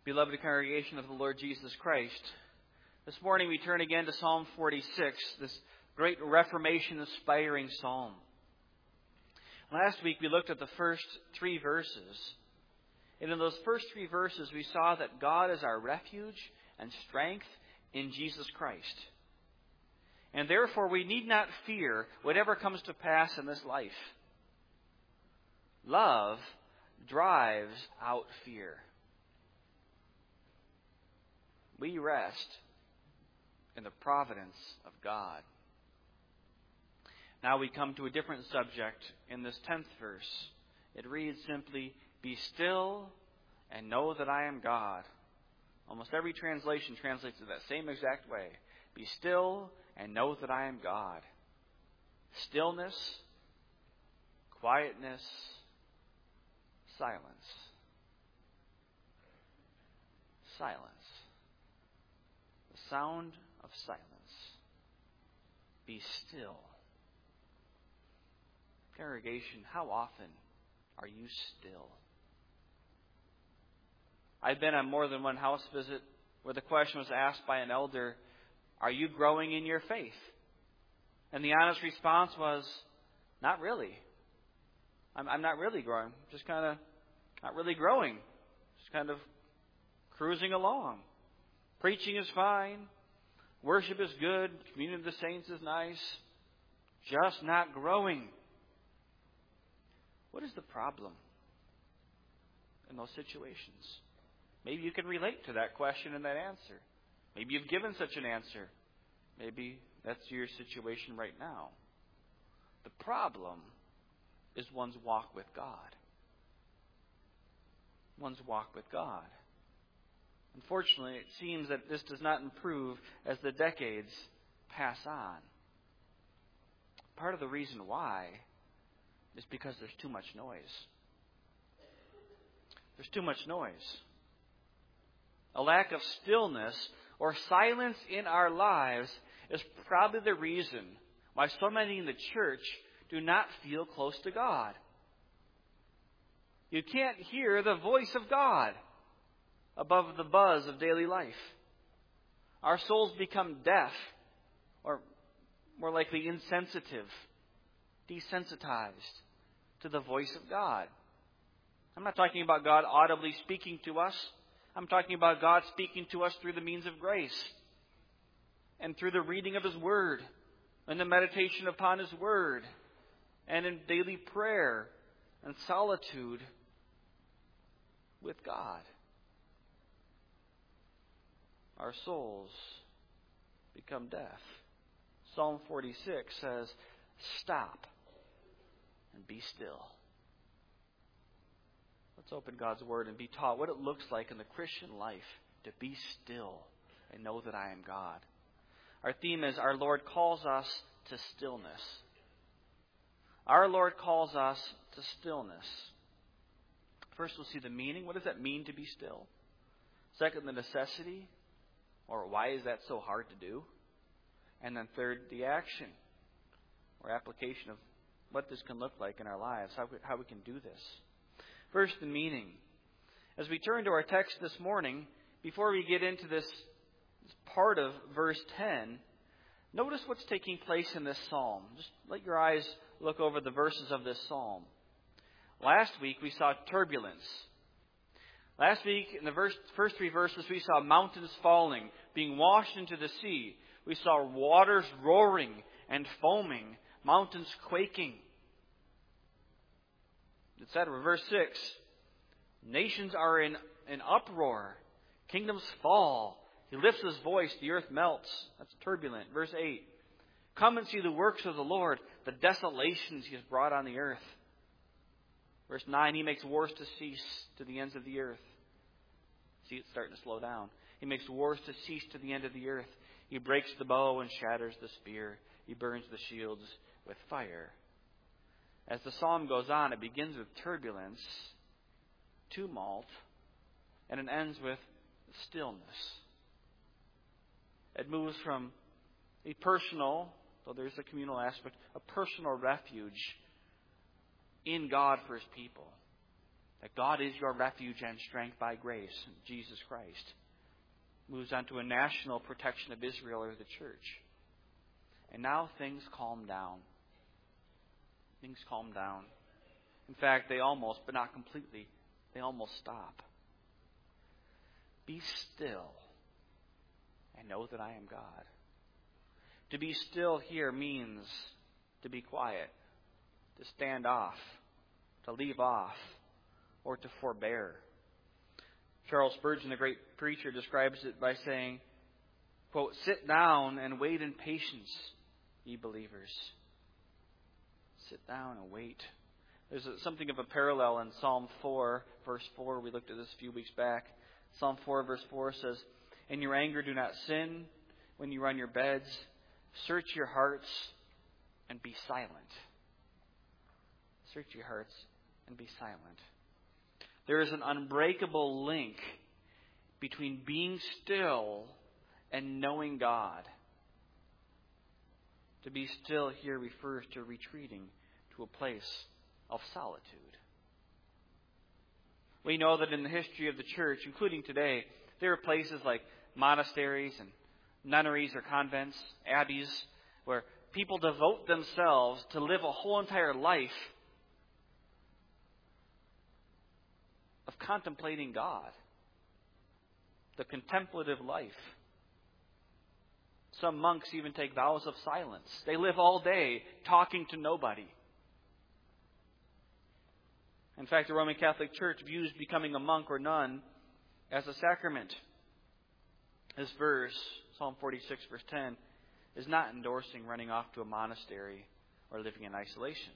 Beloved congregation of the Lord Jesus Christ, this morning we turn again to Psalm 46, this great Reformation-inspiring psalm. Last week we looked at the first 3 verses, and in those first 3 verses we saw that God is our refuge and strength in Jesus Christ. And therefore we need not fear whatever comes to pass in this life. Love drives out fear. We rest in the providence of God. Now we come to a different subject in this 10th verse. It reads simply, "Be still and know that I am God." Almost every translation translates it that same exact way. Be still and know that I am God. Stillness, quietness, silence. Silence. The sound of silence. Be still. Congregation, how often are you still? I've been on more than one house visit where the question was asked by an elder, "Are you growing in your faith?" And the honest response was, "Not really. I'm not really growing. Just kind of not really growing. Just kind of cruising along. Preaching is fine. Worship is good. Communion of the saints is nice. Just not growing." What is the problem in those situations? Maybe you can relate to that question and that answer. Maybe you've given such an answer. Maybe that's your situation right now. The problem is one's walk with God. One's walk with God. Unfortunately, it seems that this does not improve as the decades pass on. Part of the reason why is because there's too much noise. There's too much noise. A lack of stillness or silence in our lives is probably the reason why so many in the church do not feel close to God. You can't hear the voice of God above the buzz of daily life. Our souls become deaf, or more likely insensitive, desensitized to the voice of God. I'm not talking about God audibly speaking to us. I'm talking about God speaking to us through the means of grace and through the reading of His Word and the meditation upon His Word and in daily prayer and solitude with God. Our souls become deaf. Psalm 46 says, "Stop and be still." Let's open God's Word and be taught what it looks like in the Christian life to be still and know that I am God. Our theme is Our Lord calls us to stillness. Our Lord calls us to stillness. First, we'll see the meaning. What does that mean to be still? Second, the necessity, or why is that so hard to do? And then third, the action or application of what this can look like in our lives, how we can do this. First, the meaning. As we turn to our text this morning, before we get into this part of verse 10, notice what's taking place in this psalm. Just let your eyes look over the verses of this psalm. Last week, we saw turbulence. Last week, in the first 3 verses, we saw mountains falling, being washed into the sea. We saw waters roaring and foaming, mountains quaking. Etc. Verse 6, nations are in an uproar. Kingdoms fall. He lifts his voice. The earth melts. That's turbulent. Verse 8, come and see the works of the Lord, the desolations He has brought on the earth. Verse 9, He makes wars to cease to the ends of the earth. See, it's starting to slow down. He makes wars to cease to the end of the earth. He breaks the bow and shatters the spear. He burns the shields with fire. As the psalm goes on, it begins with turbulence, tumult, and it ends with stillness. It moves from a personal, though there's a communal aspect, a personal refuge in God for His people. That God is your refuge and strength by grace, Jesus Christ. Moves on to a national protection of Israel or the church. And now things calm down. Things calm down. In fact, they almost, but not completely, they almost stop. Be still and know that I am God. To be still here means to be quiet, to stand off, to leave off, or to forbear. Charles Spurgeon, the great preacher, describes it by saying, quote, "Sit down and wait in patience, ye believers." Sit down and wait. There's something of a parallel in Psalm 4, verse 4. We looked at this a few weeks back. Psalm 4, verse 4 says, "In your anger do not sin. When you run your beds, search your hearts and be silent." Search your hearts and be silent. There is an unbreakable link between being still and knowing God. To be still here refers to retreating to a place of solitude. We know that in the history of the church, including today, there are places like monasteries and nunneries or convents, abbeys, where people devote themselves to live a whole entire life of contemplating God. The contemplative life. Some monks even take vows of silence. They live all day talking to nobody. In fact, the Roman Catholic Church views becoming a monk or nun as a sacrament. This verse, Psalm 46, verse 10, is not endorsing running off to a monastery or living in isolation.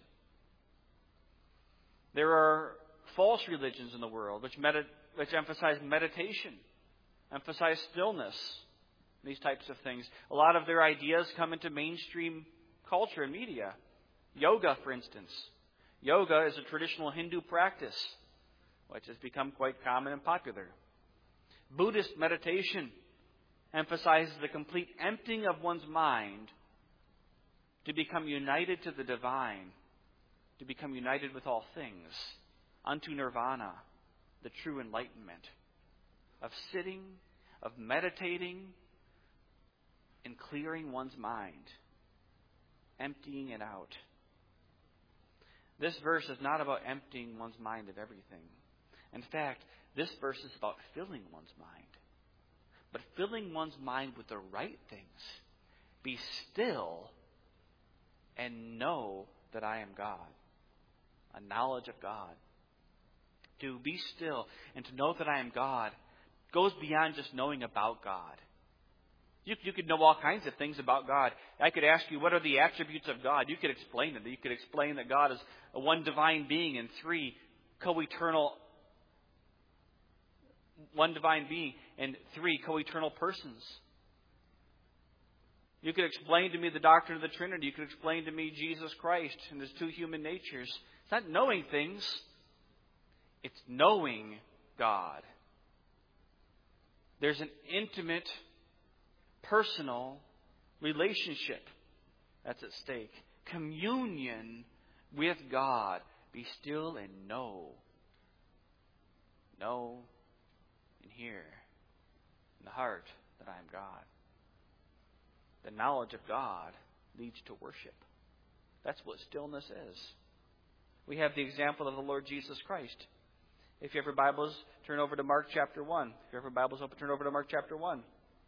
There are false religions in the world which emphasize meditation, emphasize stillness, these types of things. A lot of their ideas come into mainstream culture and media. Yoga, for instance. Yoga is a traditional Hindu practice, which has become quite common and popular. Buddhist meditation emphasizes the complete emptying of one's mind to become united to the divine, to become united with all things, unto nirvana, the true enlightenment, of sitting, of meditating, and clearing one's mind, emptying it out. This verse is not about emptying one's mind of everything. In fact, this verse is about filling one's mind. But filling one's mind with the right things. Be still and know that I am God. A knowledge of God. To be still and to know that I am God goes beyond just knowing about God. You could know all kinds of things about God. I could ask you, what are the attributes of God? You could explain it. You could explain that God is a one divine being and three co-eternal, one divine being and three co-eternal persons. You could explain to me the doctrine of the Trinity. You could explain to me Jesus Christ and His two human natures. It's not knowing things. It's knowing God. There's an intimate, personal relationship that's at stake. Communion with God. Be still and know. Know and hear in the heart that I am God. The knowledge of God leads to worship. That's what stillness is. We have the example of the Lord Jesus Christ. If you have your Bibles, turn over to Mark chapter 1. If you have your Bibles open, turn over to Mark chapter 1.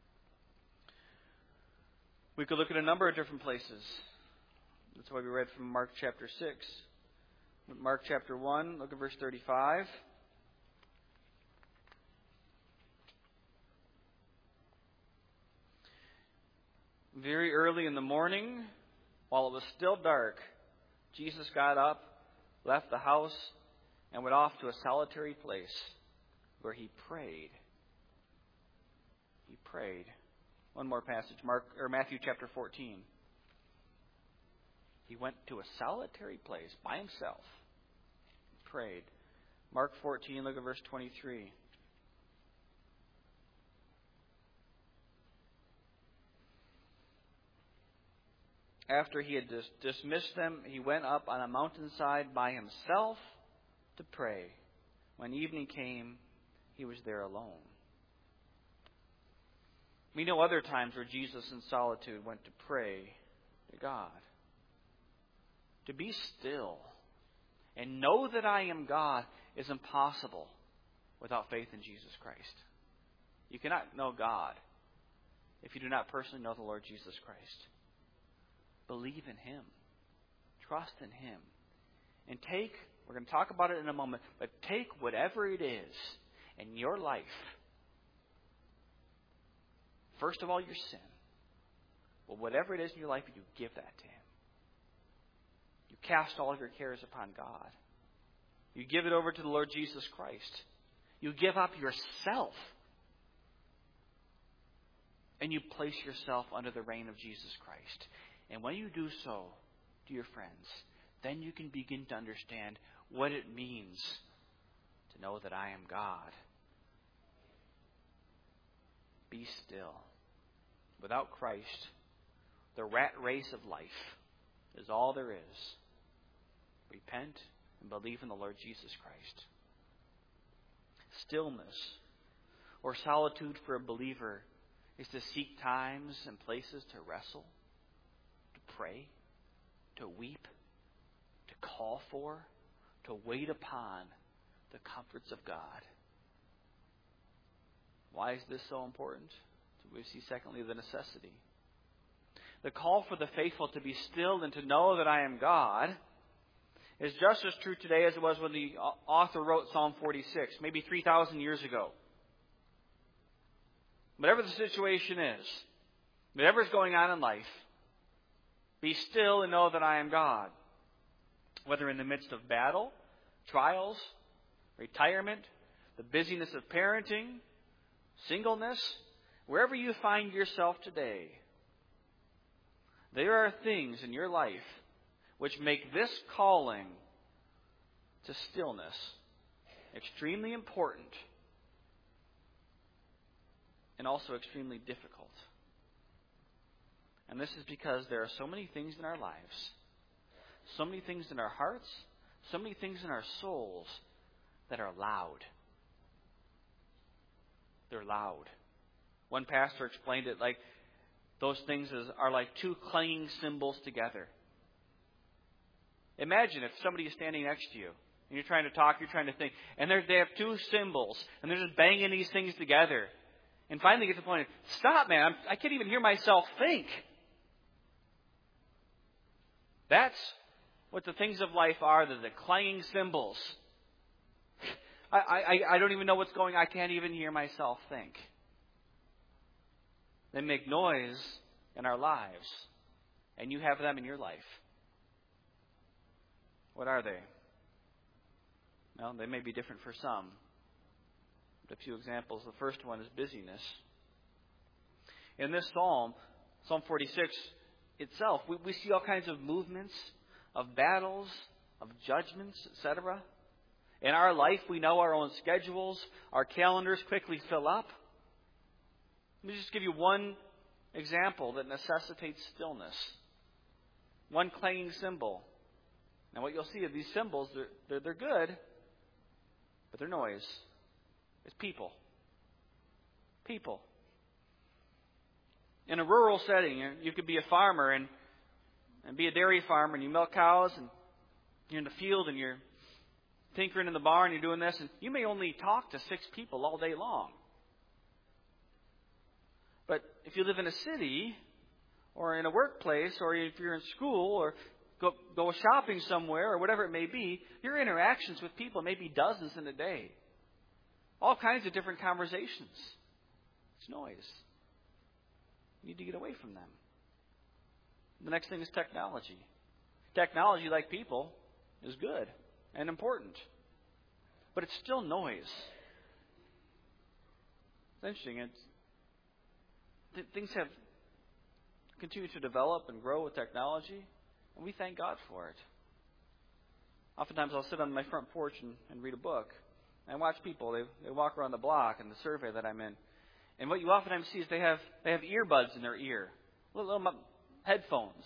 We could look at a number of different places. That's why we read from Mark chapter 6. Mark chapter 1, look at verse 35. Very early in the morning, while it was still dark, Jesus got up, left the house, and went off to a solitary place where He prayed. He prayed. One more passage, Matthew chapter 14. He went to a solitary place by Himself. He prayed. Mark 14, look at verse 23. After He had dismissed them, He went up on a mountainside by Himself to pray. When evening came, he was there alone. We know other times where Jesus in solitude went to pray to God. To be still and know that I am God is impossible without faith in Jesus Christ. You cannot know God if you do not personally know the Lord Jesus Christ. Believe in Him. Trust in Him. And we're going to talk about it in a moment, but take whatever it is in your life. First of all, your sin. Well, whatever it is in your life, you give that to Him. You cast all of your cares upon God. You give it over to the Lord Jesus Christ. You give up yourself. And you place yourself under the reign of Jesus Christ. And when you do so, dear friends, then you can begin to understand what it means to know that I am God. Be still. Without Christ, the rat race of life is all there is. Repent and believe in the Lord Jesus Christ. Stillness or solitude for a believer is to seek times and places to wrestle, to pray, to weep, to call for, to wait upon the comforts of God. Why is this so important? We see, secondly, the necessity. The call for the faithful to be still and to know that I am God is just as true today as it was when the author wrote Psalm 46, maybe 3,000 years ago. Whatever the situation is, whatever is going on in life, be still and know that I am God. Whether in the midst of battle, trials, retirement, the busyness of parenting, singleness, wherever you find yourself today, there are things in your life which make this calling to stillness extremely important and also extremely difficult. And this is because there are so many things in our lives, so many things in our hearts, so many things in our souls that are loud. They're loud. One pastor explained it like those things are like two clanging cymbals together. Imagine if somebody is standing next to you and you're trying to talk, you're trying to think, and they have two cymbals and they're just banging these things together. And finally get to the point, stop, man, I can't even hear myself think. That's what the things of life are. They're the clanging cymbals. I don't even know what's going on. I can't even hear myself think. They make noise in our lives. And you have them in your life. What are they? Well, they may be different for some. But a few examples. The first one is busyness. In this psalm, Psalm 46 itself, we see all kinds of movements, of battles, of judgments, etc. In our life, we know our own schedules. Our calendars quickly fill up. Let me just give you one example that necessitates stillness. One clanging cymbal. Now what you'll see of these cymbals, they're good, but they're noise. It's people. People. In a rural setting, you could be a farmer and be a dairy farmer and you milk cows and you're in the field and you're tinkering in the barn, you're doing this, and you may only talk to 6 people all day long. But if you live in a city or in a workplace or if you're in school or go shopping somewhere or whatever it may be, your interactions with people may be dozens in a day. All kinds of different conversations. It's noise. You need to get away from them. The next thing is technology. Technology, like people, is good and important. But it's still noise. It's interesting. Things have continued to develop and grow with technology, and we thank God for it. Oftentimes I'll sit on my front porch and read a book. And watch people. They walk around the block in the survey that I'm in. And what you oftentimes see is they have earbuds in their ear. Little headphones.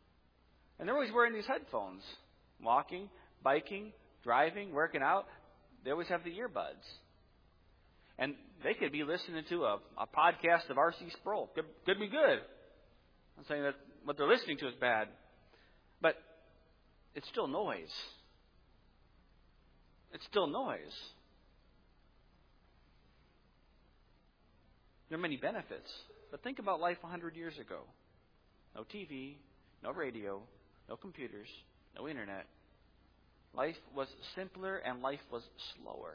And they're always wearing these headphones. Walking, biking, driving, working out. they always have the earbuds. And they could be listening to a podcast of R.C. Sproul. Could be good. I'm saying that what they're listening to is bad. But it's still noise. It's still noise. There are many benefits. But think about life 100 years ago. No TV, no radio, no computers, no internet. Life was simpler and life was slower.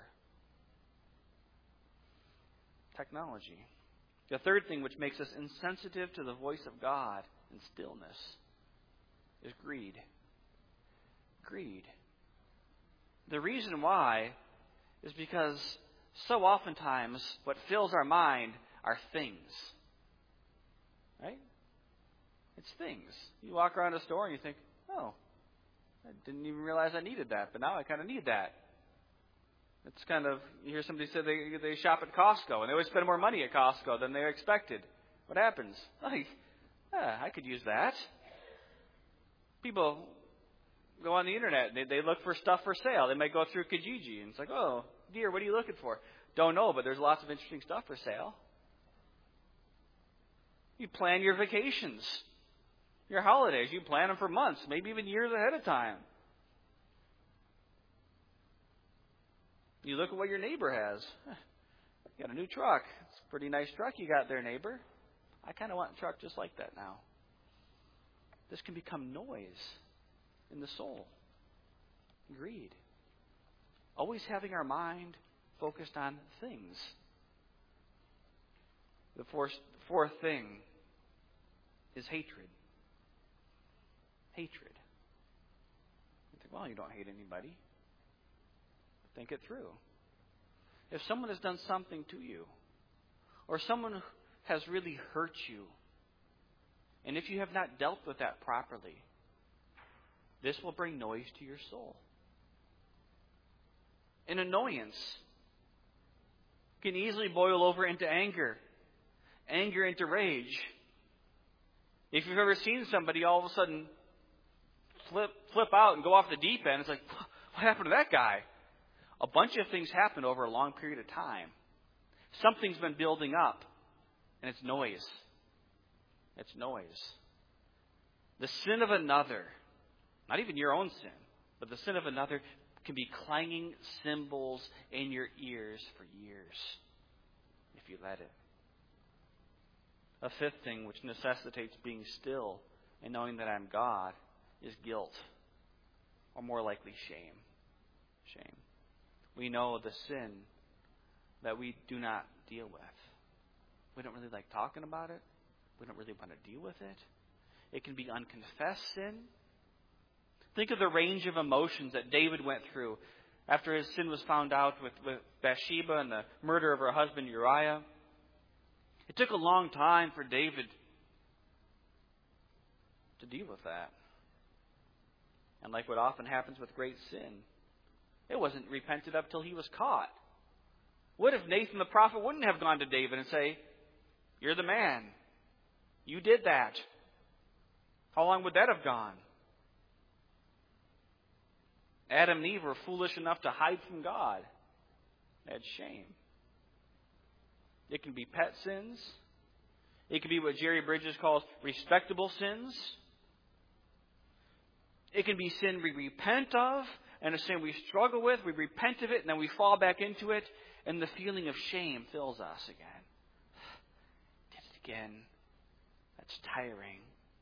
Technology. The third thing which makes us insensitive to the voice of God in stillness is greed. Greed. The reason why is because so oftentimes what fills our mind are things. Right? It's things. You walk around a store and you think, oh, I didn't even realize I needed that, but now I kind of need that. It's kind of, you hear somebody say they shop at Costco, and they always spend more money at Costco than they expected. What happens? Like, I could use that. People go on the internet, they look for stuff for sale. They might go through Kijiji, and it's like, oh, dear, what are you looking for? Don't know, but there's lots of interesting stuff for sale. You plan your vacations, your holidays. You plan them for months, maybe even years ahead of time. You look at what your neighbor has. You got a new truck. It's a pretty nice truck you got there, neighbor. I kind of want a truck just like that now. This can become noise in the soul. Greed. Always having our mind focused on things. The fourth thing is hatred. Hatred. You think, well, you don't hate anybody. Think it through. If someone has done something to you, or someone has really hurt you, and if you have not dealt with that properly, this will bring noise to your soul. An annoyance can easily boil over into anger, anger into rage. If you've ever seen somebody all of a sudden flip out and go off the deep end, it's like, what happened to that guy? A bunch of things happen over a long period of time. Something's been building up, and it's noise. It's noise. The sin of another, not even your own sin, but the sin of another can be clanging cymbals in your ears for years if you let it. A fifth thing which necessitates being still and knowing that I'm God is guilt, or more likely shame. Shame. We know the sin that we do not deal with. We don't really like talking about it. We don't really want to deal with it. It can be unconfessed sin. Think of the range of emotions that David went through after his sin was found out with Bathsheba and the murder of her husband Uriah. It took a long time for David to deal with that. And like what often happens with great sin, it wasn't repented of till he was caught. What if Nathan the prophet wouldn't have gone to David and say, you're the man. You did that. How long would that have gone? Adam and Eve were foolish enough to hide from God. They had shame. It can be pet sins. It can be what Jerry Bridges calls respectable sins. It can be sin we repent of, and a sin we struggle with. We repent of it, and then we fall back into it, and the feeling of shame fills us again. Did it again. That's tiring.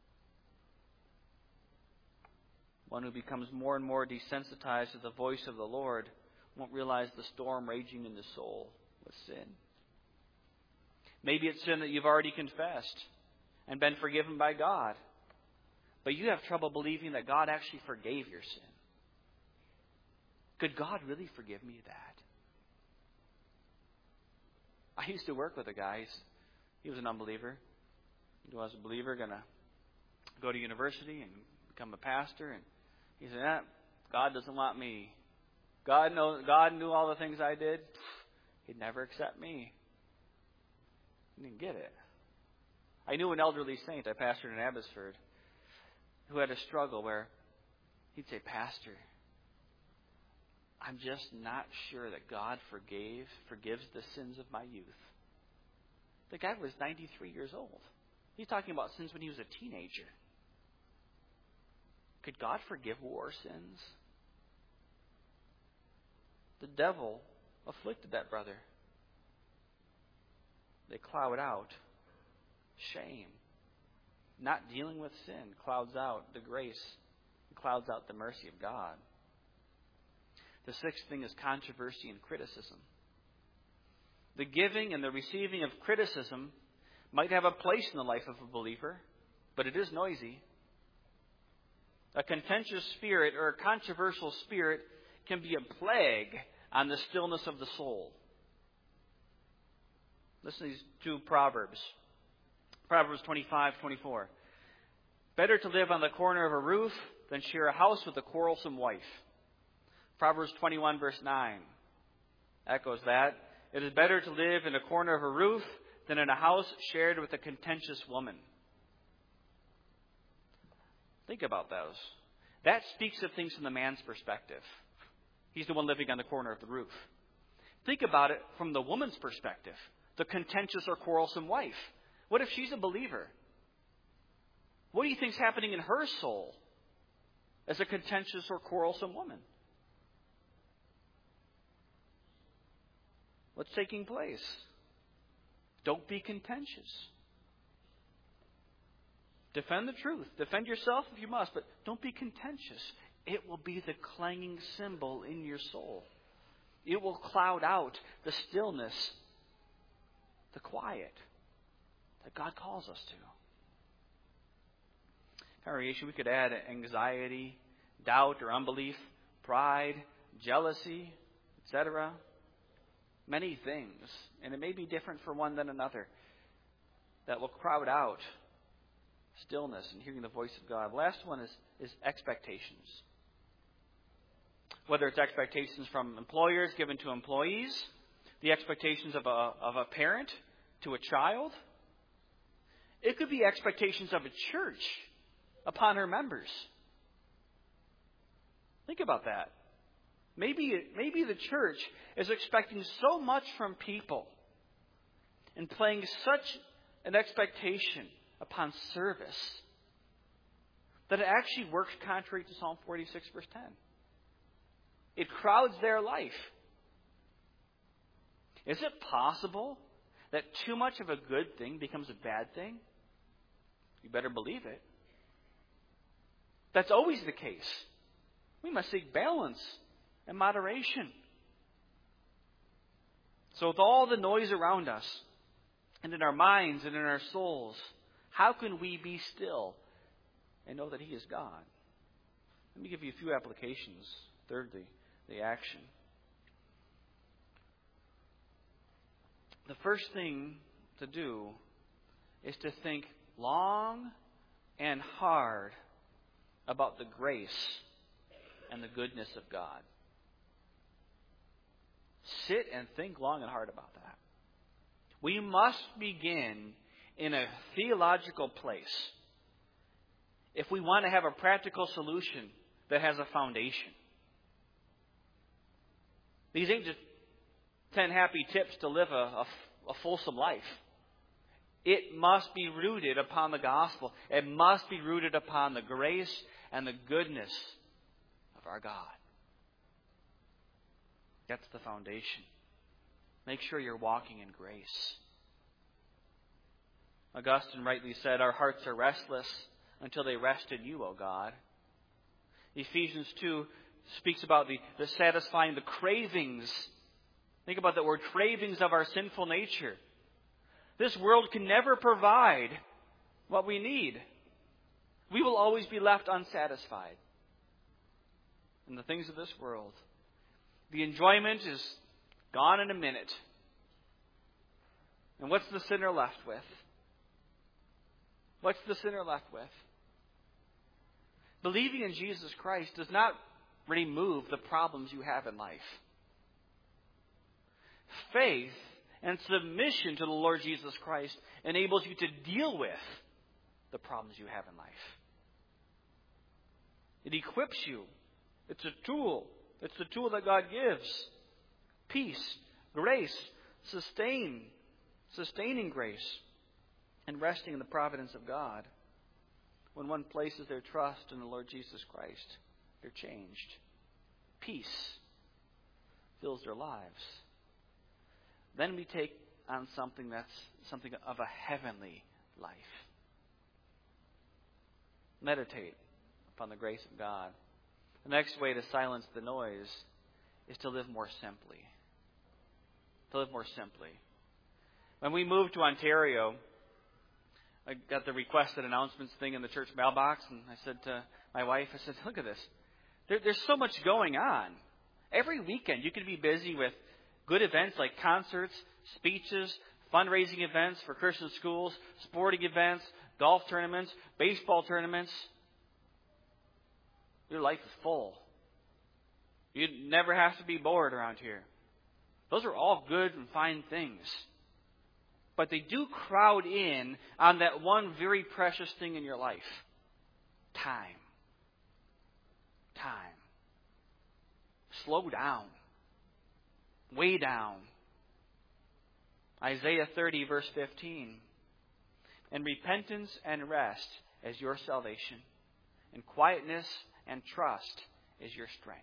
One who becomes more and more desensitized to the voice of the Lord won't realize the storm raging in the soul with sin. Maybe it's sin that you've already confessed and been forgiven by God, but you have trouble believing that God actually forgave your sin. Could God really forgive me that? I used to work with a guy. He was an unbeliever. He was a believer, going to go to university and become a pastor. And he said, God doesn't want me. God knew all the things I did. He'd never accept me. He didn't get it. I knew an elderly saint I pastored in Abbotsford who had a struggle where he'd say, Pastor, I'm just not sure that God forgives the sins of my youth. The guy was 93 years old. He's talking about sins when he was a teenager. Could God forgive war sins? The devil afflicted that brother. They cloud out shame. Not dealing with sin clouds out the grace, clouds out the mercy of God. The sixth thing is controversy and criticism. The giving and the receiving of criticism might have a place in the life of a believer, but it is noisy. A contentious spirit or a controversial spirit can be a plague on the stillness of the soul. Listen to these two Proverbs. Proverbs 25:24. Better to live on the corner of a roof than share a house with a quarrelsome wife. Proverbs 21 verse 9 echoes that. It is better to live in a corner of a roof than in a house shared with a contentious woman. Think about those. That speaks of things from the man's perspective. He's the one living on the corner of the roof. Think about it from the woman's perspective. The contentious or quarrelsome wife. What if she's a believer? What do you think's happening in her soul as a contentious or quarrelsome woman? What's taking place? Don't be contentious. Defend the truth. Defend yourself if you must, but don't be contentious. It will be the clanging cymbal in your soul. It will cloud out the stillness, the quiet that God calls us to. Congregation, we could add anxiety, doubt or unbelief, pride, jealousy, etc. Many things, and it may be different for one than another, that will crowd out stillness and hearing the voice of God. The last one is expectations. Whether it's expectations from employers given to employees, the expectations of a parent to a child. It could be expectations of a church upon her members. Think about that. Maybe the church is expecting so much from people and playing such an expectation upon service that it actually works contrary to Psalm 46, verse 10. It crowds their life. Is it possible that too much of a good thing becomes a bad thing? You better believe it. That's always the case. We must seek balance and moderation. So with all the noise around us, and in our minds and in our souls, how can we be still and know that He is God? Let me give you a few applications. Thirdly, the action. The first thing to do is to think long and hard about the grace and the goodness of God. Sit and think long and hard about that. We must begin in a theological place if we want to have a practical solution that has a foundation. These ain't just 10 happy tips to live a fulsome life. It must be rooted upon the gospel. It must be rooted upon the grace and the goodness of our God. That's the foundation. Make sure you're walking in grace. Augustine rightly said, our hearts are restless until they rest in you, O God. Ephesians 2 speaks about the satisfying the cravings. Think about that word, cravings of our sinful nature. This world can never provide what we need. We will always be left unsatisfied in the things of this world. The enjoyment is gone in a minute. And what's the sinner left with? What's the sinner left with? Believing in Jesus Christ does not remove the problems you have in life. Faith and submission to the Lord Jesus Christ enables you to deal with the problems you have in life. It equips you. It's a tool It's the tool that God gives. Peace, grace, sustaining grace, and resting in the providence of God. When one places their trust in the Lord Jesus Christ, they're changed. Peace fills their lives. Then we take on something that's something of a heavenly life. Meditate upon the grace of God. The next way to silence the noise is to live more simply. To live more simply. When we moved to Ontario, I got the requested announcements thing in the church mailbox, and I said to my wife, I said, look at this. There's so much going on. Every weekend you could be busy with good events like concerts, speeches, fundraising events for Christian schools, sporting events, golf tournaments, baseball tournaments. Your life is full. You'd never have to be bored around here. Those are all good and fine things. But they do crowd in on that one very precious thing in your life. Time. Time. Slow down. Way down. Isaiah 30, verse 15. And repentance and rest is your salvation, and quietness and trust is your strength.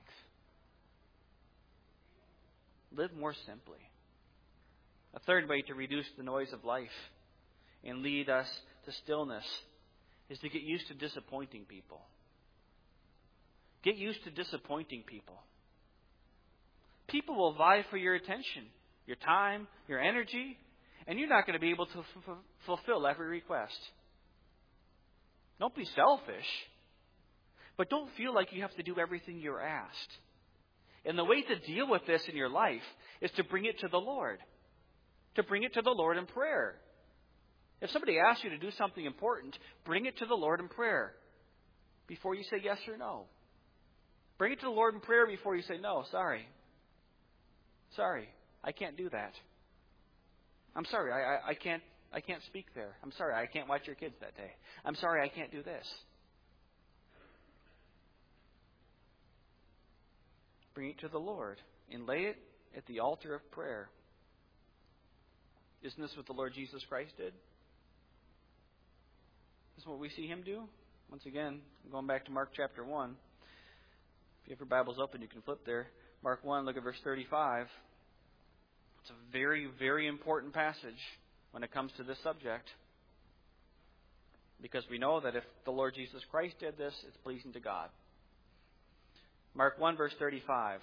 Live more simply. A third way to reduce the noise of life and lead us to stillness is to get used to disappointing people. Get used to disappointing people. People will vie for your attention, your time, your energy, and you're not going to be able to fulfill every request. Don't be selfish, but don't feel like you have to do everything you're asked. And the way to deal with this in your life is to bring it to the Lord. To bring it to the Lord in prayer. If somebody asks you to do something important, bring it to the Lord in prayer before you say yes or no. Bring it to the Lord in prayer before you say, no, sorry. Sorry, I can't do that. I'm sorry, I can't speak there. I'm sorry, I can't watch your kids that day. I'm sorry, I can't do this. Bring it to the Lord and lay it at the altar of prayer. Isn't this what the Lord Jesus Christ did? This is what we see Him do? Once again, going back to Mark chapter 1. If you have your Bibles open, you can flip there. Mark 1, look at verse 35. It's a very, very important passage when it comes to this subject. Because we know that if the Lord Jesus Christ did this, it's pleasing to God. Mark 1, verse 35.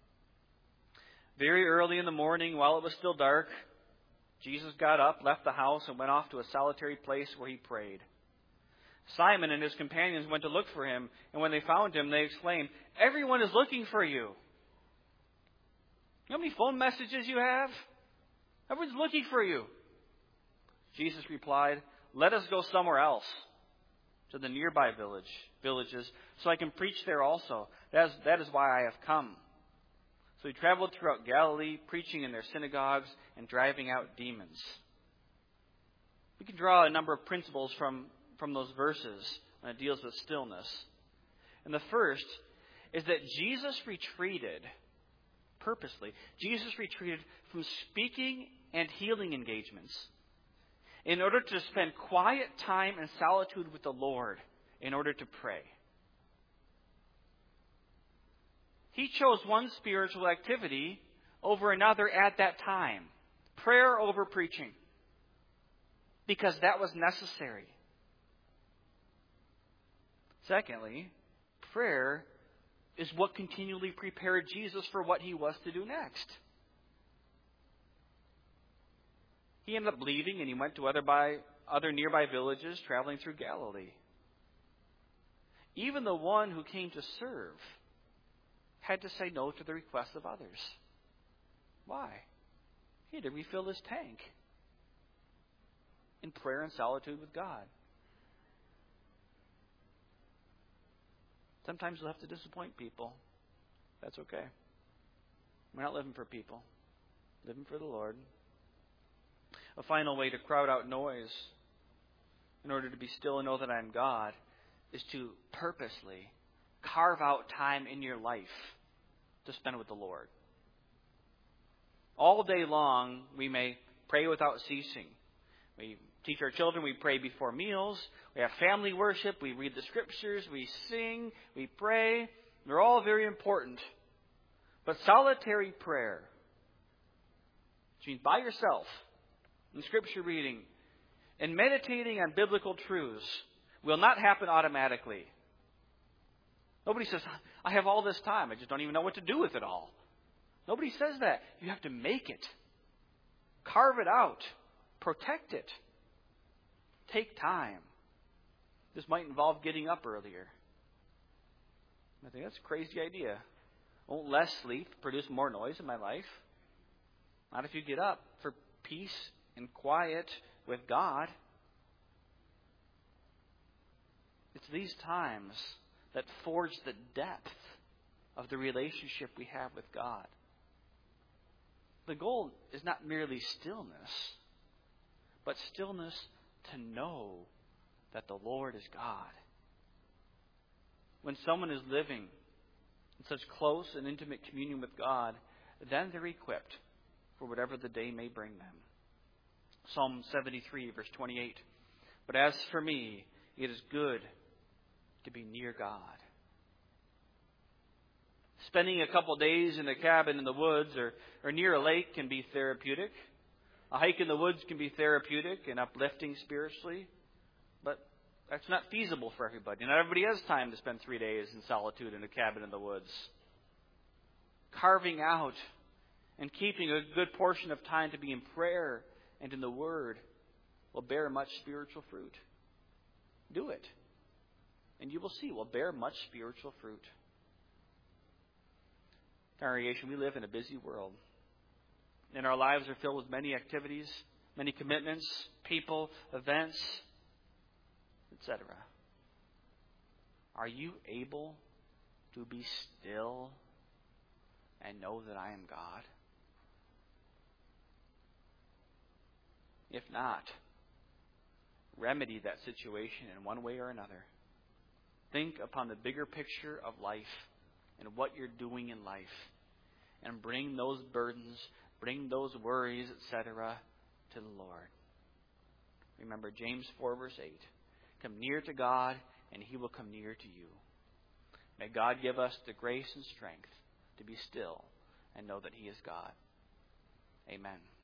Very early in the morning, while it was still dark, Jesus got up, left the house, and went off to a solitary place where He prayed. Simon and his companions went to look for Him, and when they found Him, they exclaimed, "Everyone is looking for you." You know how many phone messages you have? Everyone's looking for you. Jesus replied, "Let us go somewhere else, to the nearby villages, so I can preach there also. That is why I have come." So He traveled throughout Galilee, preaching in their synagogues and driving out demons. We can draw a number of principles from those verses when it deals with stillness. And the first is that Jesus retreated purposely. Jesus retreated from speaking and healing engagements in order to spend quiet time and solitude with the Lord in order to pray. He chose one spiritual activity over another at that time. Prayer over preaching. Because that was necessary. Secondly, prayer is what continually prepared Jesus for what He was to do next. He ended up leaving and He went to other nearby villages, traveling through Galilee. Even the one who came to serve had to say no to the requests of others. Why? He had to refill his tank in prayer and solitude with God. Sometimes you'll have to disappoint people. That's okay. We're not living for people. Living for the Lord. A final way to crowd out noise in order to be still and know that I am God is to purposely carve out time in your life to spend with the Lord. All day long, we may pray without ceasing. We teach our children, we pray before meals. We have family worship, we read the Scriptures, we sing, we pray. They're all very important. But solitary prayer, which means by yourself, in Scripture reading, and meditating on biblical truths, will not happen automatically. Nobody says, I have all this time, I just don't even know what to do with it all. Nobody says that. You have to make it. Carve it out. Protect it. Take time. This might involve getting up earlier. I think that's a crazy idea. Won't less sleep produce more noise in my life? Not if you get up for peace and quiet with God. It's these times that forge the depth of the relationship we have with God. The goal is not merely stillness, but stillness to know that the Lord is God. When someone is living in such close and intimate communion with God, then they're equipped for whatever the day may bring them. Psalm 73, verse 28. But as for me, it is good to be near God. Spending a couple days in a cabin in the woods or near a lake can be therapeutic. A hike in the woods can be therapeutic and uplifting spiritually. But that's not feasible for everybody. Not everybody has time to spend 3 days in solitude in a cabin in the woods. Carving out and keeping a good portion of time to be in prayer and in the Word will bear much spiritual fruit. Do it. And you will see, will bear much spiritual fruit. Congregation, we live in a busy world. And our lives are filled with many activities, many commitments, people, events, etc. Are you able to be still and know that I am God? If not, remedy that situation in one way or another. Think upon the bigger picture of life and what you're doing in life. And bring those burdens, bring those worries, etc. to the Lord. Remember James 4, verse 8. Come near to God, and He will come near to you. May God give us the grace and strength to be still and know that He is God. Amen.